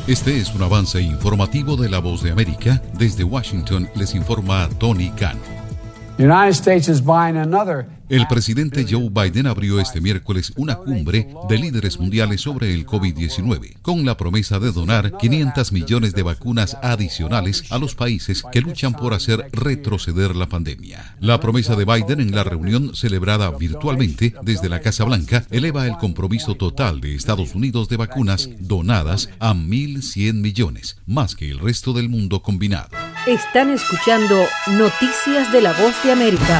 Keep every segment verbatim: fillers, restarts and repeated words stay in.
Este es un avance informativo de La Voz de América. Desde Washington les informa Tony Cano. United States is buying another. El presidente Joe Biden abrió este miércoles una cumbre de líderes mundiales sobre el COVID diecinueve, con la promesa de donar quinientos millones de vacunas adicionales a los países que luchan por hacer retroceder la pandemia. La promesa de Biden en la reunión celebrada virtualmente desde la Casa Blanca eleva el compromiso total de Estados Unidos de vacunas donadas a mil cien millones, más que el resto del mundo combinado. Están escuchando Noticias de La Voz de América.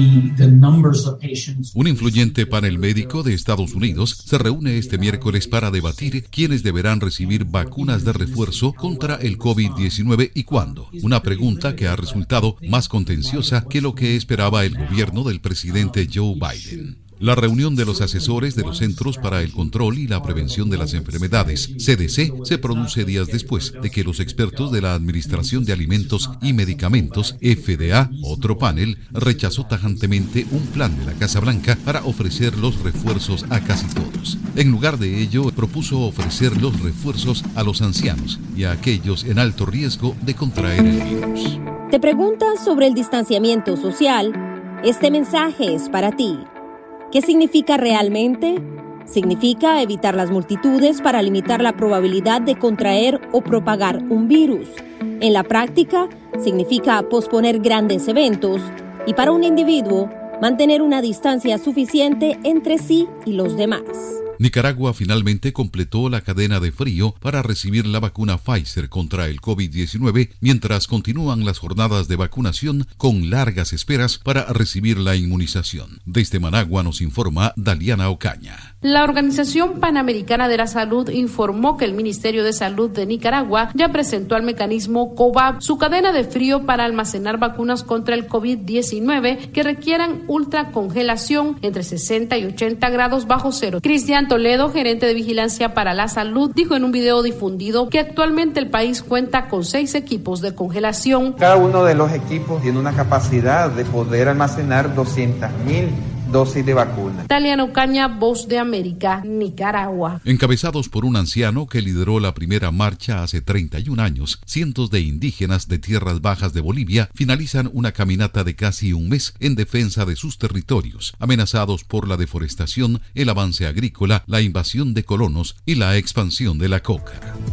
Un influyente panel médico de Estados Unidos se reúne este miércoles para debatir quiénes deberán recibir vacunas de refuerzo contra el COVID diecinueve y cuándo. Una pregunta que ha resultado más contenciosa que lo que esperaba el gobierno del presidente Joe Biden. La reunión de los asesores de los Centros para el Control y la Prevención de las Enfermedades, C D C, se produce días después de que los expertos de la Administración de Alimentos y Medicamentos, F D A, otro panel, rechazó tajantemente un plan de la Casa Blanca para ofrecer los refuerzos a casi todos. En lugar de ello, propuso ofrecer los refuerzos a los ancianos y a aquellos en alto riesgo de contraer el virus. ¿Te preguntas sobre el distanciamiento social? Este mensaje es para ti. ¿Qué significa realmente? Significa evitar las multitudes para limitar la probabilidad de contraer o propagar un virus. En la práctica, significa posponer grandes eventos y para un individuo, mantener una distancia suficiente entre sí y los demás. Nicaragua finalmente completó la cadena de frío para recibir la vacuna Pfizer contra el COVID diecinueve, mientras continúan las jornadas de vacunación con largas esperas para recibir la inmunización. Desde Managua nos informa Daliana Ocaña. La Organización Panamericana de la Salud informó que el Ministerio de Salud de Nicaragua ya presentó al mecanismo COVAX su cadena de frío para almacenar vacunas contra el COVID diecinueve que requieran ultracongelación entre sesenta y ochenta grados bajo cero. Cristian Toledo, gerente de Vigilancia para la Salud, dijo en un video difundido que actualmente el país cuenta con seis equipos de congelación. Cada uno de los equipos tiene una capacidad de poder almacenar doscientas mil dosis de vacuna. Daliana Ocaña, Voz de América, Nicaragua. Encabezados por un anciano que lideró la primera marcha hace treinta y un años, cientos de indígenas de tierras bajas de Bolivia finalizan una caminata de casi un mes en defensa de sus territorios, amenazados por la deforestación, el avance agrícola, la invasión de colonos y la expansión de la coca.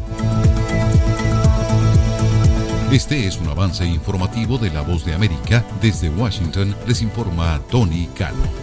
Este es un avance informativo de La Voz de América. Desde Washington les informa Tony Cano.